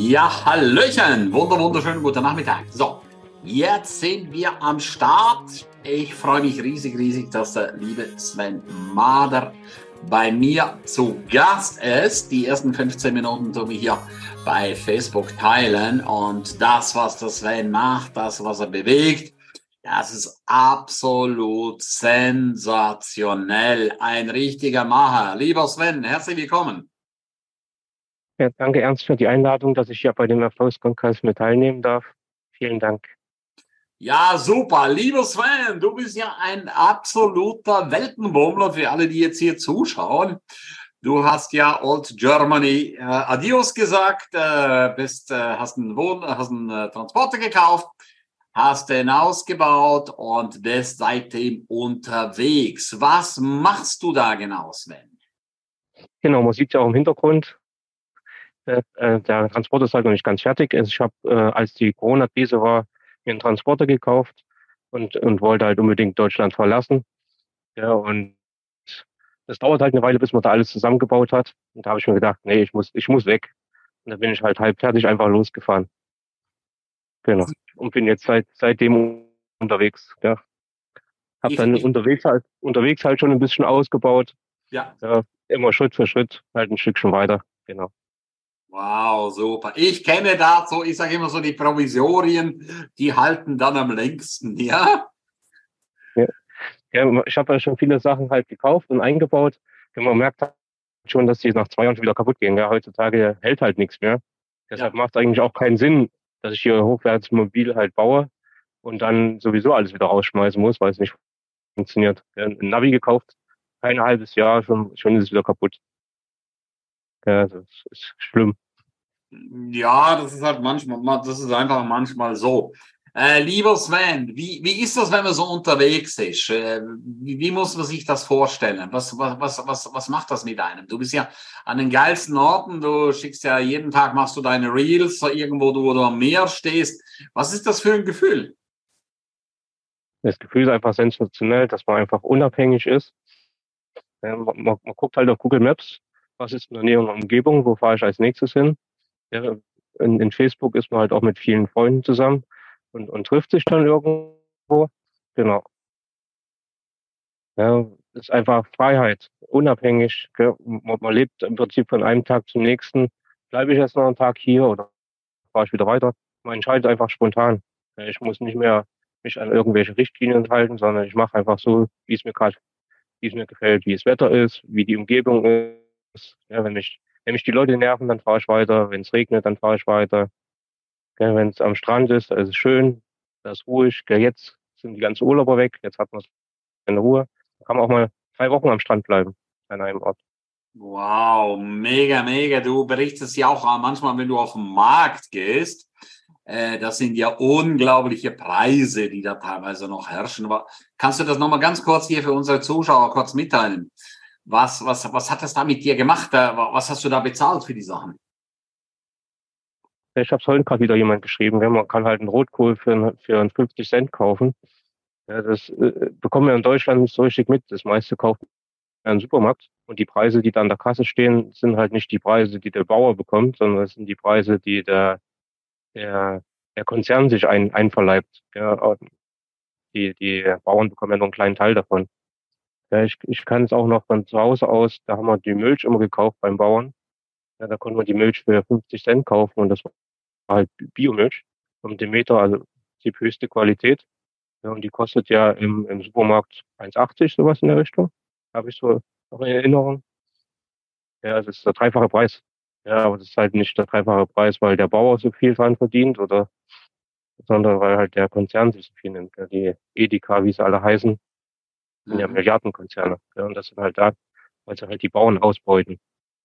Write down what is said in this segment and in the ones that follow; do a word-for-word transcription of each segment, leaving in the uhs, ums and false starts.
Ja, Hallöchen, wunder, wunderschönen guten Nachmittag. So, jetzt sind wir am Start. Ich freue mich riesig, riesig, dass der liebe Sven Mader bei mir zu Gast ist. Die ersten fünfzehn Minuten tun wir hier bei Facebook teilen und das, was der Sven macht, das, was er bewegt, das ist absolut sensationell. Ein richtiger Macher. Lieber Sven, herzlich willkommen. Ja, danke Ernst für die Einladung, dass ich hier bei dem Erfolgskongress mit teilnehmen darf. Vielen Dank. Ja, super. Lieber Sven, du bist ja ein absoluter Weltenbummler für alle, die jetzt hier zuschauen. Du hast ja Old Germany äh, Adios gesagt, äh, bist, äh, hast einen, Wohn hast einen äh, Transporter gekauft, hast den ausgebaut und bist seitdem unterwegs. Was machst du da genau, Sven? Genau, man sieht ja auch im Hintergrund, äh, äh, der Transporter ist halt noch nicht ganz fertig. Also ich habe, äh, als die Corona-Krise war, mir einen Transporter gekauft und, und wollte halt unbedingt Deutschland verlassen. Ja, und das dauert halt eine Weile, bis man da alles zusammengebaut hat. Und da habe ich mir gedacht, nee, ich muss, ich muss weg. Und dann bin ich halt halb fertig einfach losgefahren. Genau. Und bin jetzt seit seitdem unterwegs. Ja. Hab Ich, dann ich, unterwegs halt, unterwegs halt schon ein bisschen ausgebaut. ja. Ja, immer Schritt für Schritt, halt ein Stückchen weiter. Genau. Wow, super. Ich kenne da so, ich sage immer so, die Provisorien, die halten dann am längsten, ja? Ja, ja, ich habe ja schon viele Sachen halt gekauft und eingebaut. Und man merkt halt schon, dass die nach zwei Jahren schon wieder kaputt gehen. Ja, heutzutage hält halt nichts mehr. Deshalb Ja. macht es eigentlich auch keinen Sinn, dass ich hier hochwertiges Mobil halt baue und dann sowieso alles wieder rausschmeißen muss, weil es nicht funktioniert. Ja, ein Navi gekauft, kein halbes Jahr, schon, schon ist es wieder kaputt. Ja, das ist schlimm. Ja, das ist halt manchmal, das ist einfach manchmal so. Äh, lieber Sven, wie, wie ist das, wenn man so unterwegs ist? Äh, wie, wie muss man sich das vorstellen? Was, was, was, was, was macht das mit einem? Du bist ja an den geilsten Orten, du schickst ja jeden Tag, machst du deine Reels, irgendwo, wo du am Meer stehst. Was ist das für ein Gefühl? Das Gefühl ist einfach sensationell, dass man einfach unabhängig ist. Ja, man, man, man guckt halt auf Google Maps, was ist in der näheren Umgebung, wo fahre ich als nächstes hin. Ja, in, in Facebook ist man halt auch mit vielen Freunden zusammen und, und trifft sich dann irgendwo. Genau. Ja, ist einfach Freiheit, unabhängig. Gell? Man, man lebt im Prinzip von einem Tag zum nächsten. Bleibe ich jetzt noch einen Tag hier oder fahre ich wieder weiter? Man entscheidet einfach spontan. Ja, ich muss nicht mehr mich an irgendwelche Richtlinien halten, sondern ich mache einfach so, wie es mir gerade, wie es mir gefällt, wie das Wetter ist, wie die Umgebung ist. Ja, wenn mich, wenn mich die Leute nerven, dann fahre ich weiter. Wenn es regnet, dann fahre ich weiter. Ja, wenn es am Strand ist, da ist es schön, da ist ruhig. Ja, jetzt sind die ganzen Urlauber weg, jetzt hat man seine Ruhe. Da kann man auch mal drei Wochen am Strand bleiben an einem Ort. Wow, mega, mega. Du berichtest ja auch manchmal, wenn du auf den Markt gehst, äh, das sind ja unglaubliche Preise, die da teilweise noch herrschen. Aber kannst du das nochmal ganz kurz hier für unsere Zuschauer kurz mitteilen? Was, was, was hat das da mit dir gemacht? Äh, Was hast du da bezahlt für die Sachen? Ich habe es heute gerade wieder jemand geschrieben, ja, man kann halt einen Rotkohl für, für einen fünfzig Cent kaufen. Ja, das äh, bekommen wir in Deutschland nicht so richtig mit. Das meiste kauft man im Supermarkt. Und die Preise, die da an der Kasse stehen, sind halt nicht die Preise, die der Bauer bekommt, sondern das sind die Preise, die der, der, der Konzern sich ein, einverleibt. Ja, die, die Bauern bekommen ja nur einen kleinen Teil davon. Ja, ich, ich kann es auch noch von zu Hause aus, da haben wir die Milch immer gekauft beim Bauern. Ja, da konnte man die Milch für fünfzig Cent kaufen und das war halt Biomilch vom Demeter, also die höchste Qualität. Ja, und die kostet ja im, im Supermarkt eins achtzig, sowas in der Richtung. Habe ich so noch in Erinnerung. Ja, das ist der dreifache Preis. Ja, aber das ist halt nicht der dreifache Preis, weil der Bauer so viel dran verdient oder, sondern weil halt der Konzern sich so viel nimmt. Ja, die Edeka, wie sie alle heißen, sind ja Mhm. Milliardenkonzerne. Ja, und das sind halt da, weil sie halt die Bauern ausbeuten.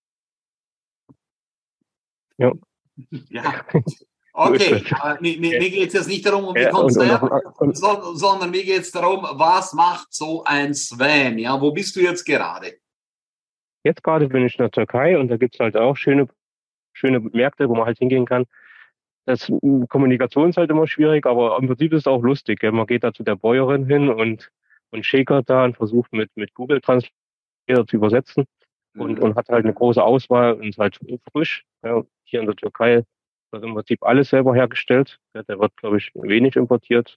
Ja, Ja, so ist okay. das. Aber mir, mir, Ja, mir geht es jetzt nicht darum, um die ja, und, und, Konzerne, auf, und sondern, sondern mir geht es darum, was macht so ein Sven? Ja, wo bist du jetzt gerade? jetzt gerade bin ich in der Türkei und da gibt's halt auch schöne, schöne Märkte, wo man halt hingehen kann. Das m, Kommunikation ist halt immer schwierig, aber im Prinzip ist es auch lustig. Gell? Man geht da zu der Bäuerin hin und, und schäkert da und versucht mit, mit Google Translator zu übersetzen und, Mhm. und hat halt eine große Auswahl und ist halt frisch. Ja? Hier in der Türkei wird im Prinzip alles selber hergestellt. Ja, der wird, glaube ich, wenig importiert.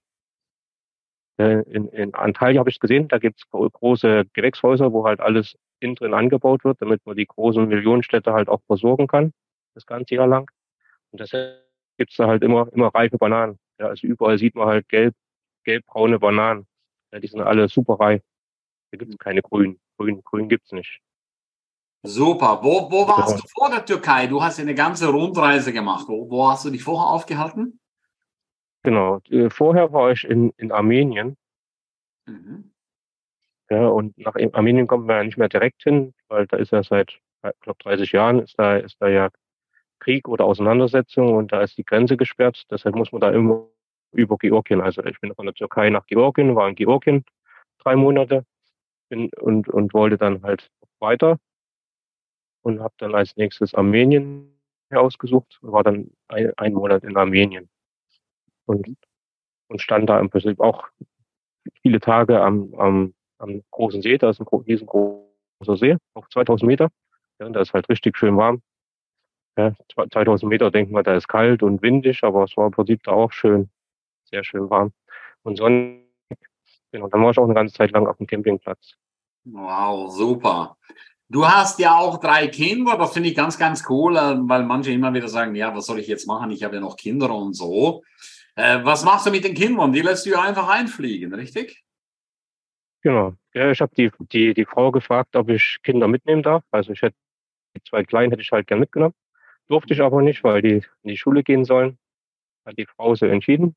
Äh, in, in Antalya habe ich es gesehen, da gibt es große Gewächshäuser, wo halt alles innen drin angebaut wird, damit man die großen Millionenstädte halt auch versorgen kann, das ganze Jahr lang. Und deshalb gibt es da halt immer, immer reife Bananen. Ja, also überall sieht man halt gelb, gelbbraune Bananen. Ja, die sind alle super reif. Da gibt es keine grünen. Grün, grün gibt's nicht. Super. Wo, wo warst Ja, du vor der Türkei? Du hast ja eine ganze Rundreise gemacht. Wo, wo hast du dich vorher aufgehalten? genau. Äh, Vorher war ich in, in Armenien. Mhm. Ja, und nach Armenien kommt man ja nicht mehr direkt hin, weil da ist ja seit, ich glaube, dreißig Jahren ist da, ist da ja Krieg oder Auseinandersetzung und da ist die Grenze gesperrt. Deshalb muss man da immer über Georgien. Also ich bin von der Türkei nach Georgien, war in Georgien drei Monate bin, und, und wollte dann halt weiter und habe dann als nächstes Armenien ausgesucht und war dann ein, einen Monat in Armenien und, und stand da im Prinzip auch viele Tage am, am, am großen See. Da ist ein riesengroßer See auf zweitausend Meter. Ja, und da ist halt richtig schön warm. Ja, zweitausend Meter denkt man, da ist kalt und windig, aber es war im Prinzip da auch schön, sehr schön warm. Und sonnig, genau, dann war ich auch eine ganze Zeit lang auf dem Campingplatz. Wow, super. Du hast ja auch drei Kinder, das finde ich ganz, ganz cool, äh, weil manche immer wieder sagen, ja, was soll ich jetzt machen? Ich habe ja noch Kinder und so. Äh, was machst du mit den Kindern? Die lässt du ja einfach einfliegen, richtig? Genau. Ja, ich habe die, die, die Frau gefragt, ob ich Kinder mitnehmen darf. Also ich hätte die zwei Kleinen hätte ich halt gern mitgenommen. Durfte ich aber nicht, weil die in die Schule gehen sollen. Hat die Frau so entschieden.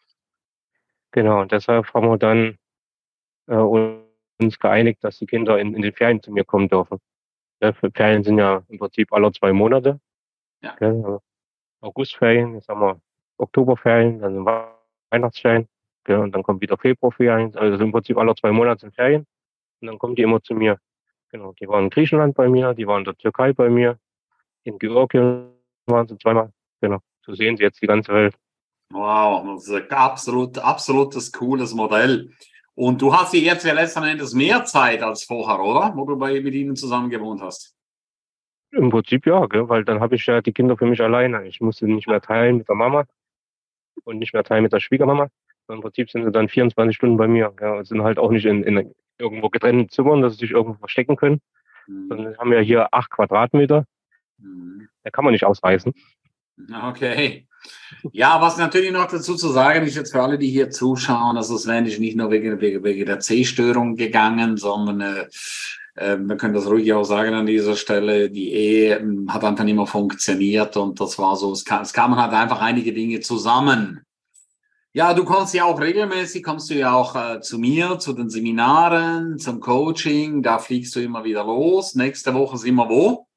Genau, und deshalb haben wir dann äh, uns geeinigt, dass die Kinder in, in den Ferien zu mir kommen dürfen. Ja, Ferien sind ja im Prinzip alle zwei Monate. Ja. Ja, also Augustferien, jetzt haben wir Oktoberferien, dann sind Weihnachtsferien. Ja, und dann kommt wieder Februarferien. Also im Prinzip alle zwei Monate sind Ferien. Und dann kommen die immer zu mir. Genau, die waren in Griechenland bei mir, die waren in der Türkei bei mir, in Georgien waren sie zweimal. Genau, so sehen sie jetzt die ganze Welt. Wow, das ist ein absolut, absolutes cooles Modell. Und du hast hier jetzt ja letzten Endes mehr Zeit als vorher, oder? Wo du bei, mit ihnen zusammen gewohnt hast. Im Prinzip ja, gell? Weil dann habe ich ja die Kinder für mich alleine. Ich musste nicht mehr teilen mit der Mama und nicht mehr teilen mit der Schwiegermama. Im Prinzip sind sie dann vierundzwanzig Stunden bei mir. Ja, und sind halt auch nicht in, in irgendwo getrennten Zimmern, dass sie sich irgendwo verstecken können. Mhm. Sondern haben ja hier acht Quadratmeter. Mhm. Da kann man nicht ausreißen. Okay. Ja, was natürlich noch dazu zu sagen ist jetzt für alle, die hier zuschauen, also Sven ist nicht nur wegen, wegen, wegen der C-Störung gegangen, sondern äh, äh, wir können das ruhig auch sagen an dieser Stelle, die Ehe äh, hat einfach nicht mehr funktioniert und das war so, es, kam, es kamen halt einfach einige Dinge zusammen. Ja, du kommst ja auch regelmäßig, kommst du ja auch äh, zu mir, zu den Seminaren, zum Coaching, da fliegst du immer wieder los. Nächste Woche sind wir wo?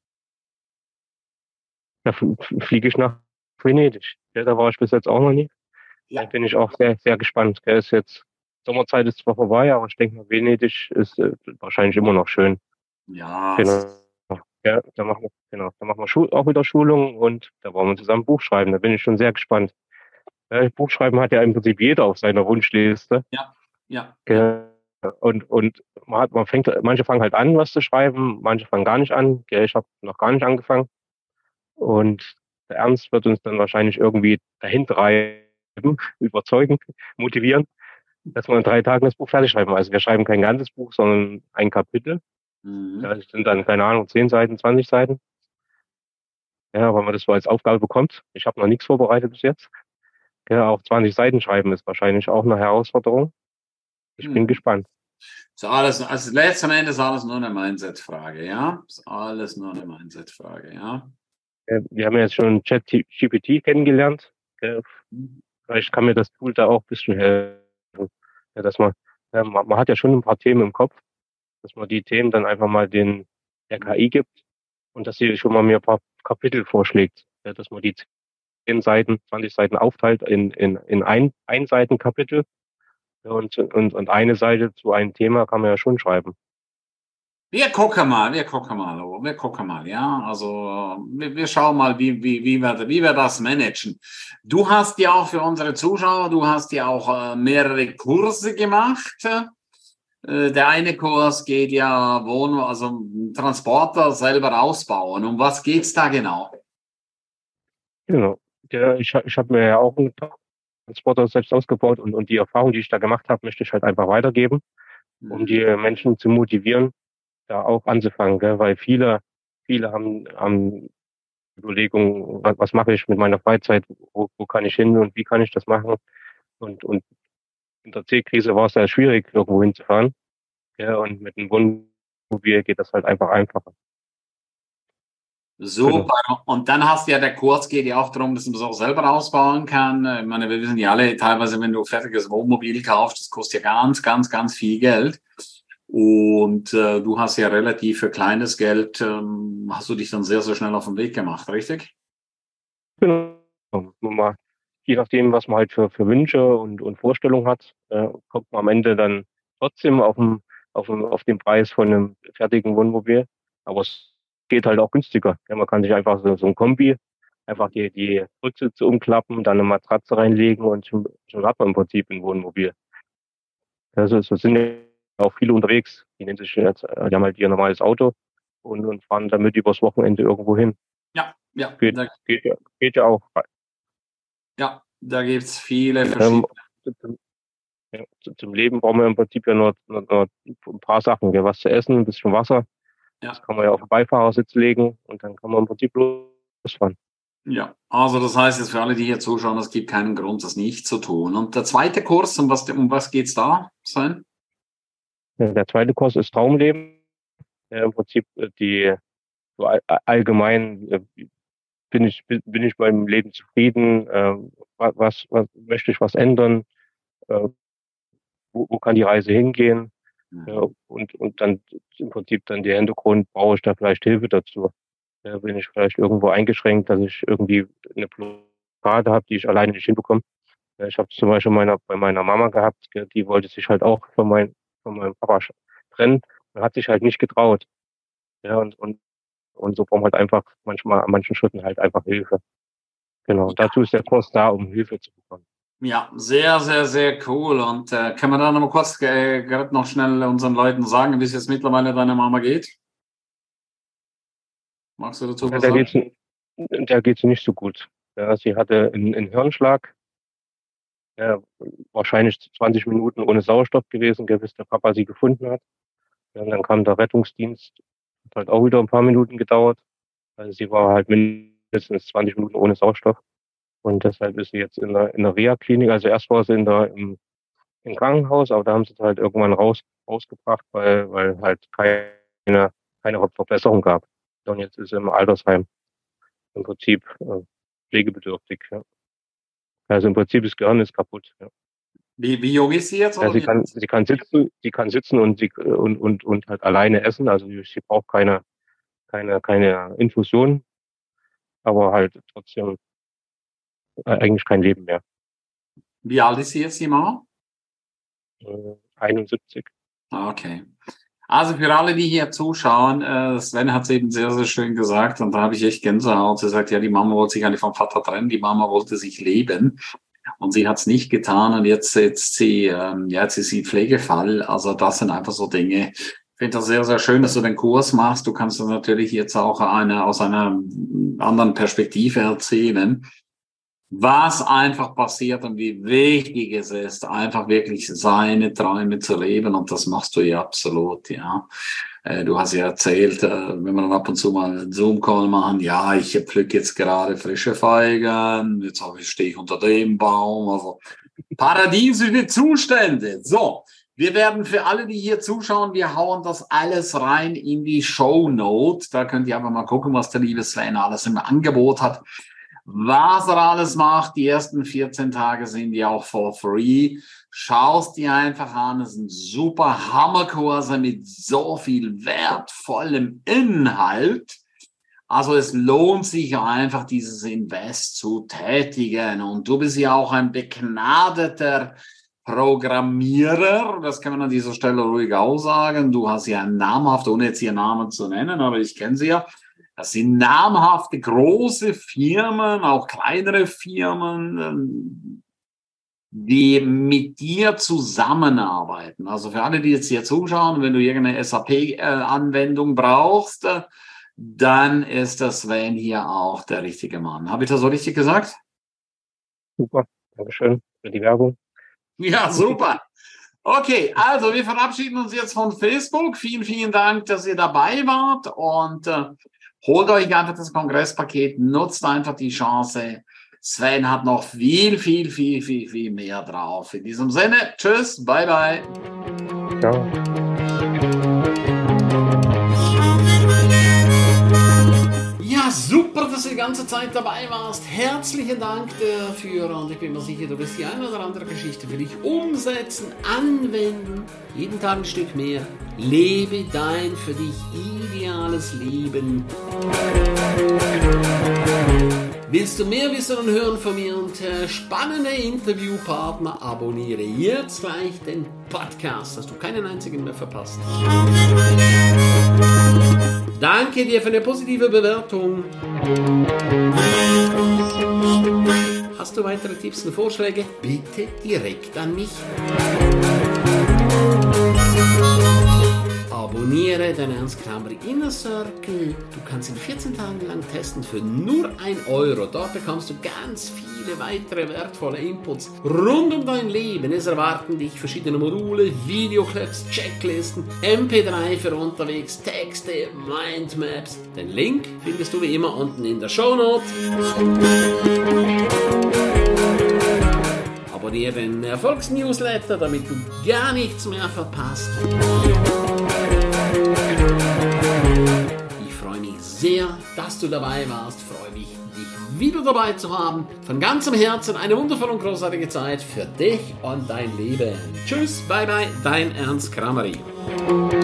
Da f- fliege ich nach Venedig. Ja, da war ich bis jetzt auch noch nie. Da Ja. bin ich auch sehr, sehr gespannt. Gell? Ist jetzt, Sommerzeit ist zwar vorbei, aber ich denke mal, Venedig ist äh, wahrscheinlich immer noch schön. Ja, es Genau. Ja, da machen wir, genau, da machen wir Schul auch wieder Schulungen und da wollen wir zusammen ein Buch schreiben. Da bin ich schon sehr gespannt. Ja, Buchschreiben hat ja im Prinzip jeder auf seiner Wunschliste. ja, ja, ja. Gell? Und, und man hat, man fängt, manche fangen halt an, was zu schreiben, manche fangen gar nicht an. Gell? Ich habe noch gar nicht angefangen. Und der Ernst wird uns dann wahrscheinlich irgendwie dahin treiben, überzeugen, motivieren, dass wir in drei Tagen das Buch fertig schreiben. Also wir schreiben kein ganzes Buch, sondern ein Kapitel. Mhm. Ja, das sind dann, keine Ahnung, zehn Seiten, zwanzig Seiten. Ja, wenn man das so als Aufgabe bekommt. Ich habe noch nichts vorbereitet bis jetzt. Ja, auch zwanzig Seiten schreiben ist wahrscheinlich auch eine Herausforderung. Ich bin Mhm. gespannt. Ist alles, also letzten Endes alles nur eine Mindset-Frage, ja? Ist alles nur eine Mindset-Frage, ja? Äh, Wir haben ja jetzt schon ChatGPT kennengelernt. Äh, Vielleicht kann mir das Tool da auch ein bisschen helfen. Ja, dass man, ja, man, man hat ja schon ein paar Themen im Kopf, dass man die Themen dann einfach mal den der K I gibt und dass sie schon mal mir ein paar Kapitel vorschlägt. Ja, dass man die zehn Seiten, zwanzig Seiten aufteilt in, in, in ein, ein Seitenkapitel. Ja, und, und, und eine Seite zu einem Thema kann man ja schon schreiben. Wir gucken mal, wir gucken mal, oh, wir gucken mal, ja. Also wir, wir schauen mal, wie, wie, wie, wir, wie wir das managen. Du hast ja auch für unsere Zuschauer, du hast ja auch äh, mehrere Kurse gemacht. Äh, der eine Kurs geht ja Wohn, also Transporter selber ausbauen. Um was geht's da genau? Genau. Der, ich, ich habe mir ja auch einen Transporter selbst ausgebaut und, und die Erfahrung, die ich da gemacht habe, möchte ich halt einfach weitergeben, um Mhm. die Menschen zu motivieren, da auch anzufangen, gell? Weil viele, viele haben, haben Überlegungen, was, was mache ich mit meiner Freizeit, wo, wo kann ich hin und wie kann ich das machen? Und, und in der C-Krise war es sehr schwierig, irgendwo hinzufahren. Ja, und mit einem Wohnmobil geht das halt einfach einfacher. Genau. Super. Und dann hast du ja, der Kurs geht ja auch darum, dass man das auch selber ausbauen kann. Ich meine, wir wissen ja alle, teilweise, wenn du fertiges Wohnmobil kaufst, das kostet ja ganz, ganz, ganz viel Geld. Und äh, du hast ja relativ für kleines Geld, ähm, hast du dich dann sehr, sehr schnell auf den Weg gemacht, richtig? Genau. Nur mal, je nachdem, was man halt für, für Wünsche und, und Vorstellungen hat, äh, kommt man am Ende dann trotzdem auf den, auf den, auf den Preis von einem fertigen Wohnmobil. Aber es geht halt auch günstiger. Ja, man kann sich einfach so, so ein Kombi, einfach die, die Rücksitze umklappen, dann eine Matratze reinlegen und schon, schon hat man im Prinzip ein Wohnmobil. Also so sind ja auch viele unterwegs, die nehmen sich jetzt, äh, die haben halt ihr normales Auto und, und fahren damit übers Wochenende irgendwo hin. Ja, ja, Geht, da, geht ja, geht ja auch. ja, da gibt's viele Ähm, verschiedene. zum, ja, zu- zum Leben brauchen wir im Prinzip ja nur, nur, nur ein paar Sachen, gell? Was zu essen, ein bisschen Wasser. Das Ja, kann man ja auf den Beifahrersitz legen und dann kann man im Prinzip losfahren. ja. Also das heißt jetzt für alle, die hier zuschauen, es gibt keinen Grund, das nicht zu tun. Und der zweite Kurs, um was, um was geht's da sein? Ja, der zweite Kurs ist Traumleben. Ja, im Prinzip äh, die so all, allgemein äh, bin ich bin, bin ich beim Leben zufrieden. Äh, was, was möchte ich was ändern? Äh, wo, wo kann die Reise hingehen? Ja, Mhm. und, und dann im Prinzip dann der Hintergrund, brauche ich da vielleicht Hilfe dazu? Ja, bin ich vielleicht irgendwo eingeschränkt, dass ich irgendwie eine Blockade habe, die ich alleine nicht hinbekomme? Ja, ich habe zum Beispiel meiner, bei meiner Mama gehabt, gell, die wollte sich halt auch von, mein, von meinem Papa sch- trennen und hat sich halt nicht getraut. Ja, und, und, und so braucht man halt einfach manchmal an manchen Schritten halt einfach Hilfe. Genau. Und dazu ist der Kurs da, um Hilfe zu bekommen. Ja, sehr, sehr, sehr cool. Und äh, können wir da noch mal kurz äh, gerade noch schnell unseren Leuten sagen, wie es jetzt mittlerweile deiner Mama geht? Magst du dazu Ja, was der sagen? geht's, der geht's nicht so gut. Ja, sie hatte einen, einen Hirnschlag, ja, wahrscheinlich zwanzig Minuten ohne Sauerstoff gewesen, gell, bis der Papa sie gefunden hat. Ja, und dann kam der Rettungsdienst, hat halt auch wieder ein paar Minuten gedauert. Also sie war halt mindestens zwanzig Minuten ohne Sauerstoff. Und deshalb ist sie jetzt in der, in der Reha-Klinik. Also erst war sie in der, im, im Krankenhaus, aber da haben sie sie halt irgendwann raus, rausgebracht, weil, weil halt keine, keine Verbesserung gab. Und jetzt ist sie im Altersheim im Prinzip äh, pflegebedürftig. Ja. Also im Prinzip das Gehirn ist kaputt. Ja. Wie, wie jung ist sie jetzt Ja, oder sie wie kann, alt? sie kann sitzen, sie kann sitzen und sie und, und, und halt alleine essen. Also sie braucht keine, keine, keine Infusion, aber halt trotzdem äh, eigentlich kein Leben mehr. Wie alt ist sie jetzt, die Mama? Äh, einundsiebzig. Ah, okay. Also für alle, die hier zuschauen, äh, Sven hat es eben sehr, sehr schön gesagt und da habe ich echt Gänsehaut. Sie sagt, ja, die Mama wollte sich eigentlich vom Vater trennen, die Mama wollte sich leben und sie hat es nicht getan und jetzt jetzt sie, ähm, ja, jetzt ist sie Pflegefall. Also das sind einfach so Dinge. Ich finde das sehr, sehr schön, dass du den Kurs machst. Du kannst das natürlich jetzt auch eine, aus einer anderen Perspektive erzählen, was einfach passiert und wie wichtig es ist, einfach wirklich seine Träume zu leben. Und das machst du ja absolut, ja. Äh, Du hast ja erzählt, äh, wenn wir dann ab und zu mal einen Zoom-Call machen, ja, ich pflücke jetzt gerade frische Feigen, jetzt habe ich, stehe ich unter dem Baum, also paradiesische Zustände. So, wir werden für alle, die hier zuschauen, wir hauen das alles rein in die Show Note. Da könnt ihr einfach mal gucken, was der liebe Sven alles im Angebot hat. Was er alles macht, die ersten vierzehn Tage sind ja auch for free. Schaust dir einfach an, es sind super Hammerkurse mit so viel wertvollem Inhalt. Also es lohnt sich einfach, dieses Invest zu tätigen. Und du bist ja auch ein begnadeter Programmierer, das kann man an dieser Stelle ruhig auch sagen. Du hast ja namhaft, ohne jetzt hier Namen zu nennen, aber ich kenne sie ja. Das sind namhafte große Firmen, auch kleinere Firmen, die mit dir zusammenarbeiten. Also für alle, die jetzt hier zuschauen, wenn du irgendeine S A P-Anwendung brauchst, dann ist das Sven hier auch der richtige Mann. Habe ich das so richtig gesagt? Super, Dankeschön für die Werbung. Ja, super. Okay, also wir verabschieden uns jetzt von Facebook. Vielen, vielen Dank, dass ihr dabei wart und äh, holt euch einfach das Kongresspaket, nutzt einfach die Chance. Sven hat noch viel, viel, viel, viel, viel mehr drauf. In diesem Sinne, tschüss, bye, bye. Ciao. Ja, super, dass du die ganze Zeit dabei warst. Herzlichen Dank dafür und ich bin mir sicher, du wirst die eine oder andere Geschichte für dich umsetzen, anwenden. Jeden Tag ein Stück mehr. Lebe dein für dich ideales Leben. Willst du mehr wissen und hören von mir und äh, spannende Interviewpartner? Abonniere jetzt gleich den Podcast, dass du keinen einzigen mehr verpasst. Danke dir für eine positive Bewertung. Hast du weitere Tipps und Vorschläge? Bitte direkt an mich. Abonniere den Ernst Kramer Inner Circle. Du kannst ihn vierzehn Tage lang testen für nur ein Euro. Dort bekommst du ganz viele weitere wertvolle Inputs rund um dein Leben. Es erwarten dich verschiedene Module, Videoclips, Checklisten, M P drei für unterwegs, Texte, Mindmaps. Den Link findest du wie immer unten in der Shownote. Abonniere den Erfolgsnewsletter, damit du gar nichts mehr verpasst. Ich freue mich sehr, dass du dabei warst. Ich freue mich, dich wieder dabei zu haben. Von ganzem Herzen eine wundervolle und großartige Zeit für dich und dein Leben. Tschüss, bye bye, dein Ernst Krameri.